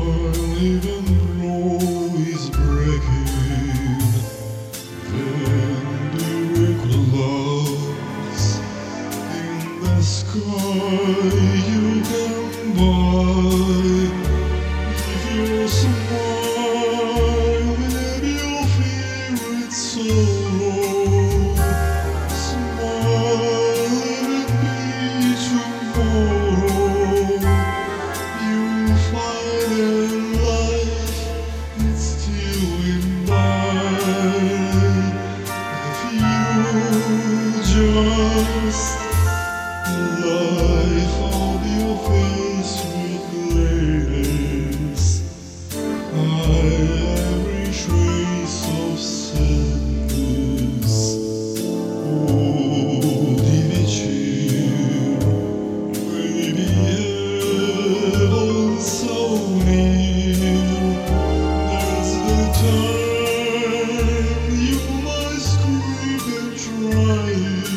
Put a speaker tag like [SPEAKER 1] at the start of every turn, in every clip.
[SPEAKER 1] even though it's breaking, then miracle loves in the sky you can buy. If you smile, maybe you'll fear its sorrow. Smile, let it be tomorrow. You'll find in life it's still in mind. If you just life on your face with gladness, every trace of sadness. Oh, Divicir, maybe heaven so near. There's the time you might scream and try.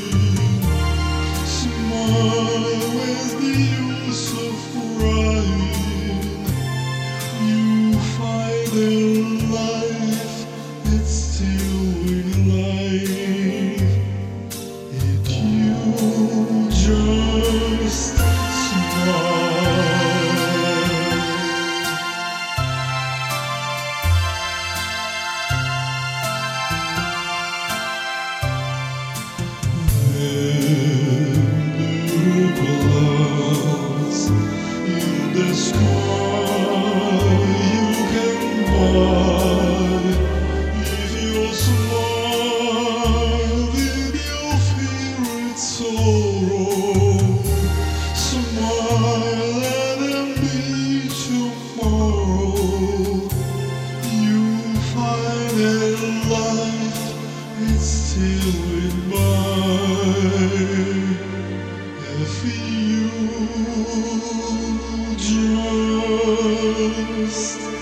[SPEAKER 1] Smile with the use of crying. You find in life it's still in life. If you just smile. Clouds in the sky you can buy. If you smile, then you'll fear its sorrow. Smile, let them be tomorrow. You find in life it's still in mind. If you just